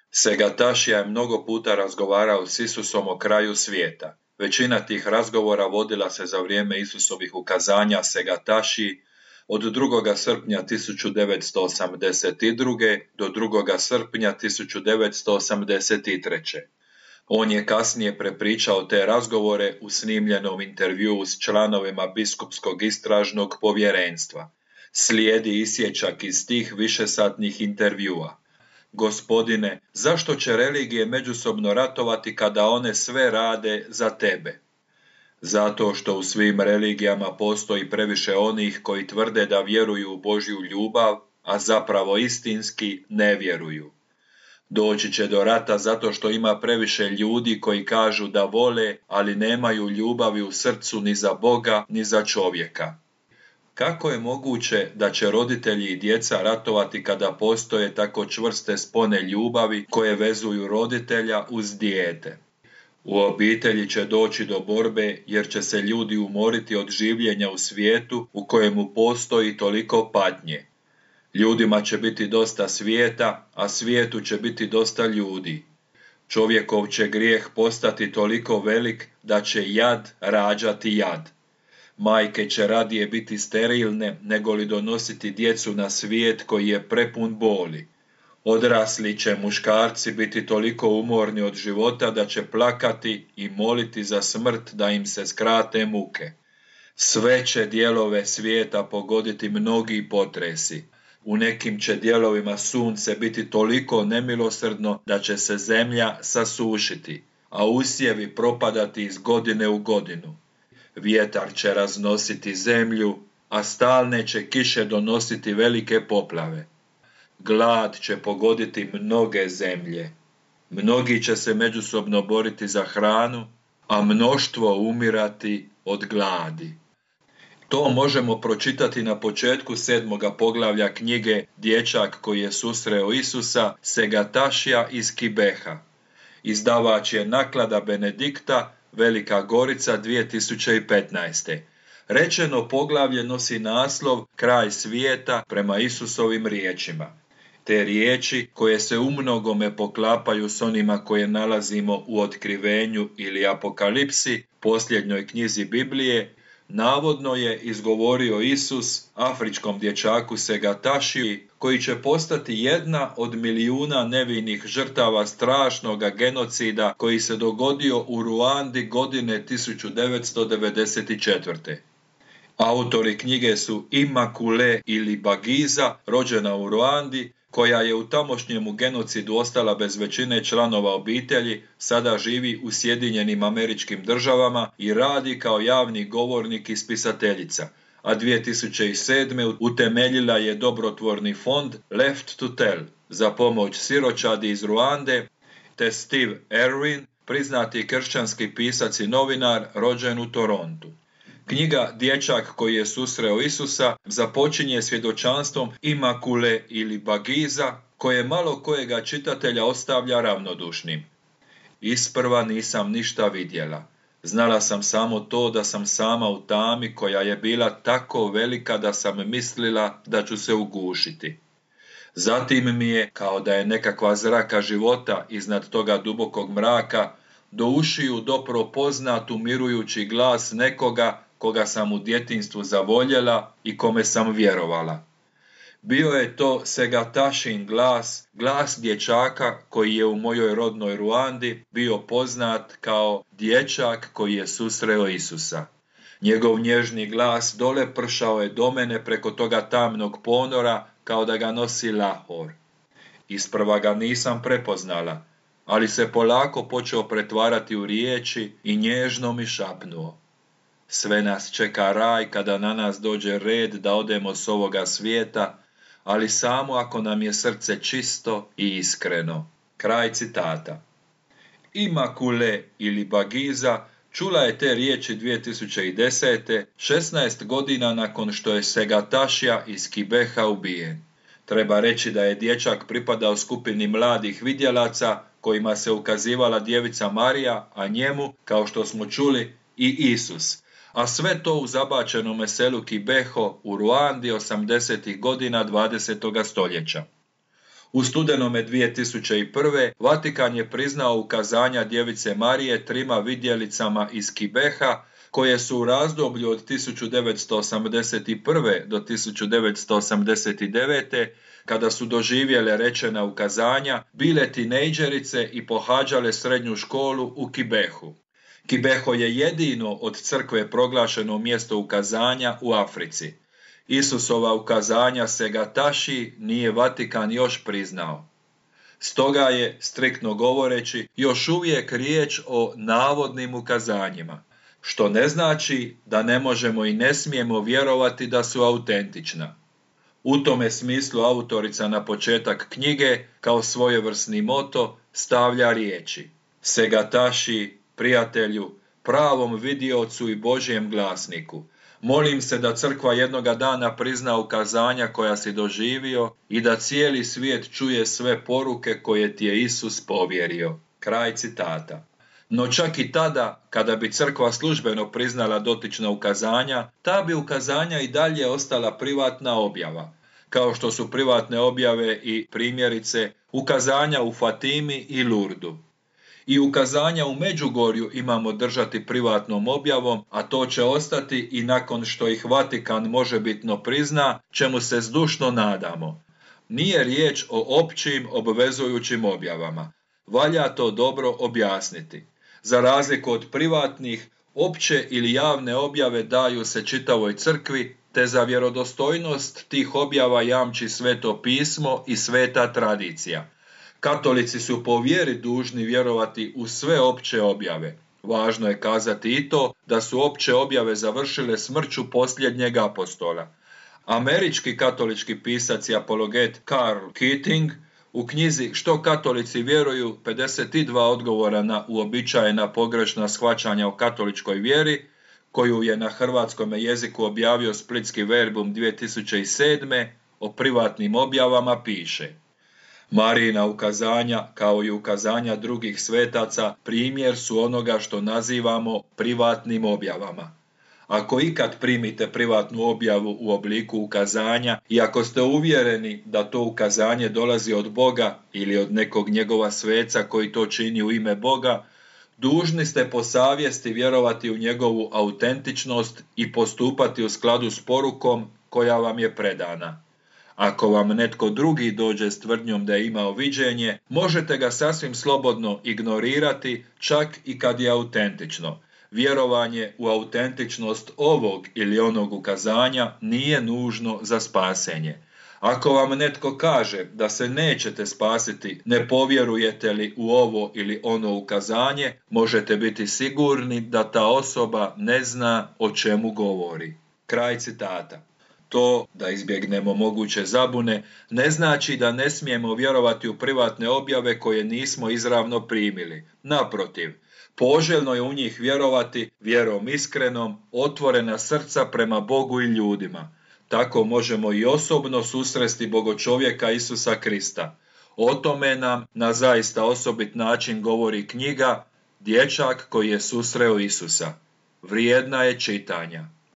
Segatašija je mnogo puta razgovarao s Isusom o kraju svijeta. Većina tih razgovora vodila se za vrijeme Isusovih ukazanja Segatašiji od 2. srpnja 1982. do 2. srpnja 1983. On je kasnije prepričao te razgovore u snimljenom intervjuu s članovima biskupskog istražnog povjerenstva. Slijedi isječak iz tih višesatnih intervjua. Gospodine, zašto će religije međusobno ratovati kada one sve rade za tebe? Zato što u svim religijama postoji previše onih koji tvrde da vjeruju u Božju ljubav, a zapravo istinski ne vjeruju. Doći će do rata zato što ima previše ljudi koji kažu da vole, ali nemaju ljubavi u srcu ni za Boga, ni za čovjeka. Kako je moguće da će roditelji i djeca ratovati kada postoje tako čvrste spone ljubavi koje vezuju roditelja uz dijete? U obitelji će doći do borbe jer će se ljudi umoriti od življenja u svijetu u kojemu postoji toliko patnje. Ljudima će biti dosta svijeta, a svijetu će biti dosta ljudi. Čovjekov će grijeh postati toliko velik da će jad rađati jad. Majke će radije biti sterilne nego li donositi djecu na svijet koji je prepun boli. Odrasli će muškarci biti toliko umorni od života da će plakati i moliti za smrt da im se skrate muke. Sve će dijelove svijeta pogoditi mnogi potresi. U nekim će dijelovima sunce biti toliko nemilosrdno da će se zemlja sasušiti, a usjevi propadati iz godine u godinu. Vjetar će raznositi zemlju, a stalne će kiše donositi velike poplave. Glad će pogoditi mnoge zemlje. Mnogi će se međusobno boriti za hranu, a mnoštvo umirati od gladi. To možemo pročitati na početku 7. poglavlja knjige Dječak koji je susreo Isusa, Segatašija iz Kibeha. Izdavač je Naklada Benedikta, Velika Gorica 2015. Rečeno poglavlje nosi naslov Kraj svijeta prema Isusovim riječima. Te riječi, koje se umnogome poklapaju s onima koje nalazimo u Otkrivenju ili Apokalipsi, posljednjoj knjizi Biblije, navodno je izgovorio Isus afričkom dječaku Segatašiji, koji će postati jedna od milijuna nevinih žrtava strašnoga genocida koji se dogodio u Ruandi godine 1994. Autori knjige su Immaculée Ilibagiza, rođena u Ruandi, koja je u tamošnjemu genocidu ostala bez većine članova obitelji, sada živi u Sjedinjenim Američkim Državama i radi kao javni govornik i spisateljica, a 2007. utemeljila je dobrotvorni fond Left to Tell za pomoć siročadi iz Ruande, te Steve Irwin, priznati kršćanski pisac i novinar, rođen u Torontu. Knjiga Dječak koji je susreo Isusa započinje svjedočanstvom Immaculée Ilibagiza, koje malo kojega čitatelja ostavlja ravnodušnim. Isprva nisam ništa vidjela. Znala sam samo to da sam sama u tami koja je bila tako velika da sam mislila da ću se ugušiti. Zatim mi je, kao da je nekakva zraka života iznad toga dubokog mraka, do ušiju dopro poznat umirujući glas nekoga koga sam u djetinjstvu zavoljela i kome sam vjerovala. Bio je to Segatašin glas, glas dječaka koji je u mojoj rodnoj Ruandi bio poznat kao dječak koji je susreo Isusa. Njegov nježni glas dole pršao je do mene preko toga tamnog ponora kao da ga nosi lahor. Isprva ga nisam prepoznala, ali se polako počeo pretvarati u riječi i nježno mi šapnuo. Sve nas čeka raj kada na nas dođe red da odemo s ovoga svijeta, ali samo ako nam je srce čisto i iskreno. Kraj citata. Immaculée Ilibagiza čula je te riječi 2010. 16 godina nakon što je Segatašija iz Kibeha ubijen. Treba reći da je dječak pripadao skupini mladih vidjelaca kojima se ukazivala djevica Marija, a njemu, kao što smo čuli, i Isus. A sve to u zabačenome selu Kibeho u Ruandi 80. godina 20. stoljeća. U studenome 2001. Vatikan je priznao ukazanja djevice Marije trima vidjelicama iz Kibeha, koje su u razdoblju od 1981. do 1989. kada su doživjele rečena ukazanja, bile tinejdžerice i pohađale srednju školu u Kibehu. Kibeho je jedino od crkve proglašeno mjesto ukazanja u Africi. Isusova ukazanja Segataši nije Vatikan još priznao. Stoga je, striktno govoreći, još uvijek riječ o navodnim ukazanjima, što ne znači da ne možemo i ne smijemo vjerovati da su autentična. U tome smislu autorica na početak knjige, kao svojevrsni moto, stavlja riječi: Segataši, prijatelju, pravom vidiocu i Božjem glasniku, molim se da crkva jednoga dana prizna ukazanja koja si doživio i da cijeli svijet čuje sve poruke koje ti je Isus povjerio. Kraj citata. No čak i tada, kada bi crkva službeno priznala dotična ukazanja, ta bi ukazanja i dalje ostala privatna objava, kao što su privatne objave i primjerice ukazanja u Fatimi i Lurdu. I ukazanja u Međugorju imamo držati privatnom objavom, a to će ostati i nakon što ih Vatikan možebitno prizna, čemu se zdušno nadamo. Nije riječ o općim obvezujućim objavama. Valja to dobro objasniti. Za razliku od privatnih, opće ili javne objave daju se čitavoj crkvi, te za vjerodostojnost tih objava jamči Sveto pismo i sveta tradicija. Katolici su po vjeri dužni vjerovati u sve opće objave. Važno je kazati i to da su opće objave završile smrću posljednjeg apostola. Američki katolički pisac i apologet Karl Keating u knjizi Što katolici vjeruju 52 odgovora na uobičajena pogrešna shvaćanja o katoličkoj vjeri, koju je na hrvatskom jeziku objavio Splitski Verbum 2007. o privatnim objavama piše: Marijina ukazanja, kao i ukazanja drugih svetaca, primjer su onoga što nazivamo privatnim objavama. Ako ikad primite privatnu objavu u obliku ukazanja i ako ste uvjereni da to ukazanje dolazi od Boga ili od nekog njegova sveca koji to čini u ime Boga, dužni ste po savjesti vjerovati u njegovu autentičnost i postupati u skladu s porukom koja vam je predana. Ako vam netko drugi dođe s tvrdnjom da je imao viđenje, možete ga sasvim slobodno ignorirati, čak i kad je autentično. Vjerovanje u autentičnost ovog ili onog ukazanja nije nužno za spasenje. Ako vam netko kaže da se nećete spasiti, ne povjerujete li u ovo ili ono ukazanje, možete biti sigurni da ta osoba ne zna o čemu govori. Kraj citata. To, da izbjegnemo moguće zabune, ne znači da ne smijemo vjerovati u privatne objave koje nismo izravno primili. Naprotiv, poželjno je u njih vjerovati vjerom iskrenom, otvorena srca prema Bogu i ljudima. Tako možemo i osobno susresti Bogočovjeka Isusa Krista. O tome nam na zaista osobit način govori knjiga Dječak koji je susreo Isusa. Vrijedna je čitanja.